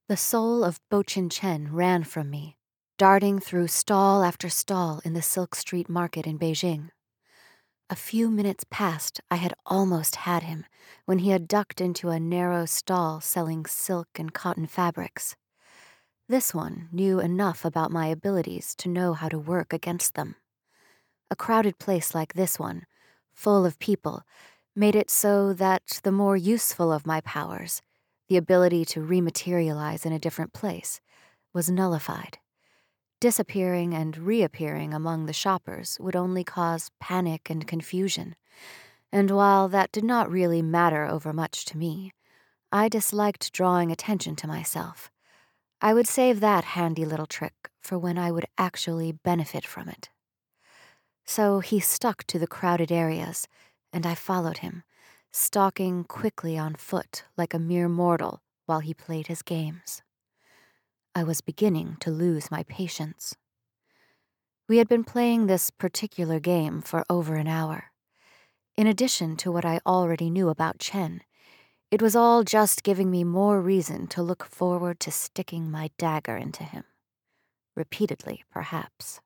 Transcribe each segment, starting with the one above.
The soul of Bochin Chen ran from me, darting through stall after stall in the Silk Street Market in Beijing. A few minutes past, I had almost had him when he had ducked into a narrow stall selling silk and cotton fabrics. This one knew enough about my abilities to know how to work against them. A crowded place like this one, full of people, made it so that the more useful of my powers, the ability to rematerialize in a different place, was nullified. Disappearing and reappearing among the shoppers would only cause panic and confusion, and while that did not really matter overmuch to me, I disliked drawing attention to myself. I would save that handy little trick for when I would actually benefit from it. So he stuck to the crowded areas, and I followed him, stalking quickly on foot like a mere mortal while he played his games. I was beginning to lose my patience. We had been playing this particular game for over an hour. In addition to what I already knew about Chen, it was all just giving me more reason to look forward to sticking my dagger into him. Repeatedly, perhaps.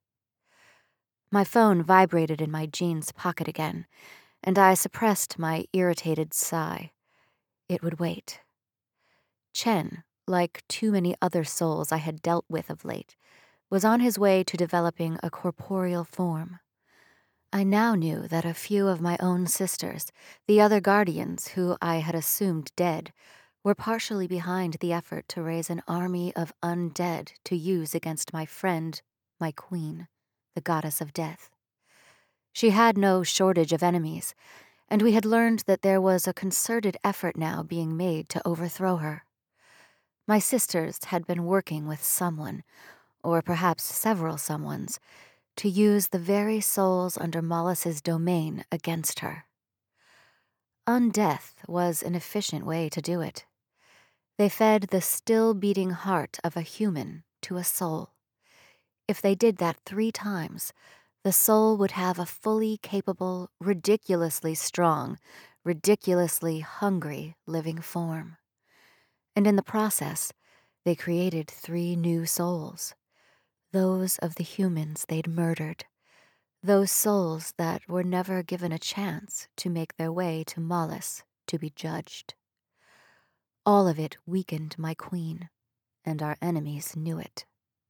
My phone vibrated in my jeans pocket again, and I suppressed my irritated sigh. It would wait. Chen, like too many other souls I had dealt with of late, was on his way to developing a corporeal form. I now knew that a few of my own sisters, the other guardians who I had assumed dead, were partially behind the effort to raise an army of undead to use against my friend, my queen, the goddess of death. She had no shortage of enemies, and we had learned that there was a concerted effort now being made to overthrow her. My sisters had been working with someone, or perhaps several someones, to use the very souls under Mollis's domain against her. Undeath was an efficient way to do it. They fed the still-beating heart of a human to a soul. If they did that 3 times, the soul would have a fully capable, ridiculously strong, ridiculously hungry living form. And in the process, they created 3 new souls, those of the humans they'd murdered, those souls that were never given a chance to make their way to Mollis to be judged. All of it weakened my queen, and our enemies knew it.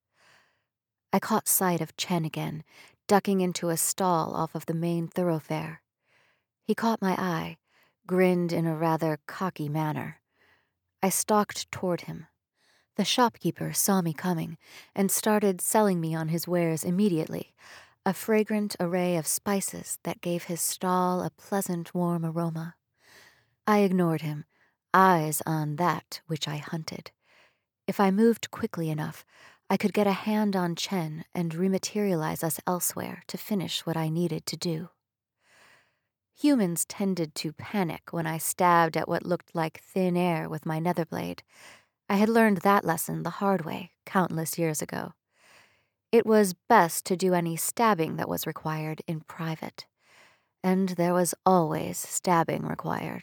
I caught sight of Chen again, ducking into a stall off of the main thoroughfare. He caught my eye, grinned in a rather cocky manner. I stalked toward him. The shopkeeper saw me coming and started selling me on his wares immediately, a fragrant array of spices that gave his stall a pleasant, warm aroma. I ignored him, eyes on that which I hunted. If I moved quickly enough, I could get a hand on Chen and rematerialize us elsewhere to finish what I needed to do. Humans tended to panic when I stabbed at what looked like thin air with my netherblade. I had learned that lesson the hard way countless years ago. It was best to do any stabbing that was required in private, and there was always stabbing required.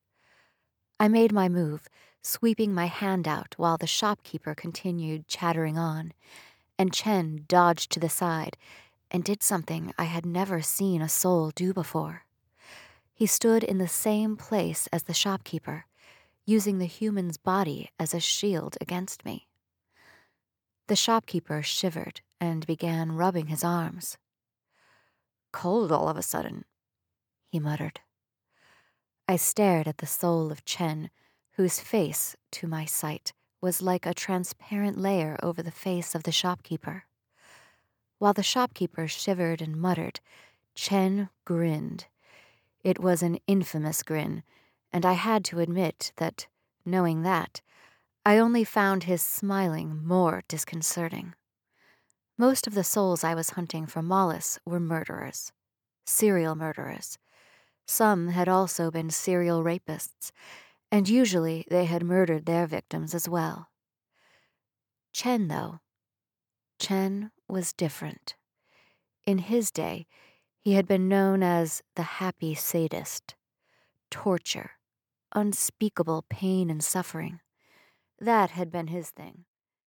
I made my move, sweeping my hand out while the shopkeeper continued chattering on, and Chen dodged to the side and did something I had never seen a soul do before. He stood in the same place as the shopkeeper, using the human's body as a shield against me. The shopkeeper shivered and began rubbing his arms. "Cold all of a sudden," he muttered. I stared at the soul of Chen, whose face, to my sight, was like a transparent layer over the face of the shopkeeper. While the shopkeeper shivered and muttered, Chen grinned. It was an infamous grin, and I had to admit that, knowing that, I only found his smiling more disconcerting. Most of the souls I was hunting for Mollis were murderers, serial murderers. Some had also been serial rapists, and usually they had murdered their victims as well. Chen, though, Chen was different. In his day, he had been known as the happy sadist. Torture, unspeakable pain and suffering, That had been his thing.